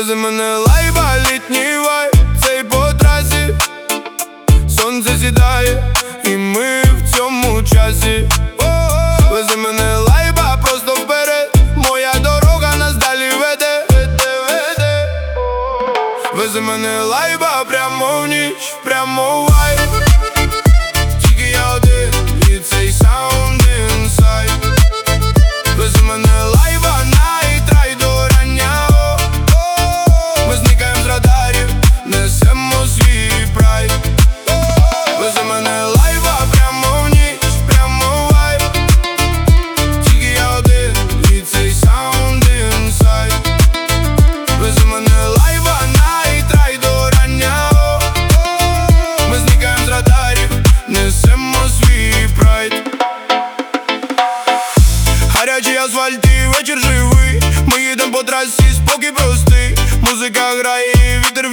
Вези мене лайба, літній вайб, цей по трасі. Сонце сідає, і ми в цьому часі. Вези мене лайба, просто вперед, моя дорога нас далі веде. Вези мене лайба, прямо в ніч, прямо в вайб. Тільки я один, і цей саунд інсайд. Вези мене лайба, найтрай до рання. Ми зникаєм з радарів, несемо свій прайд. Вези мене лайба, прямо в ніч, прямо в вайб. Тільки я один, і цей саунд інсайд. Вези мене лайба, найтрай до рання. Ми зникаєм з радарів, несемо свій прайд. Гарячий асфальт і вечір живий. Ми їдем по трасі, спокій простий. Музика грає, вітер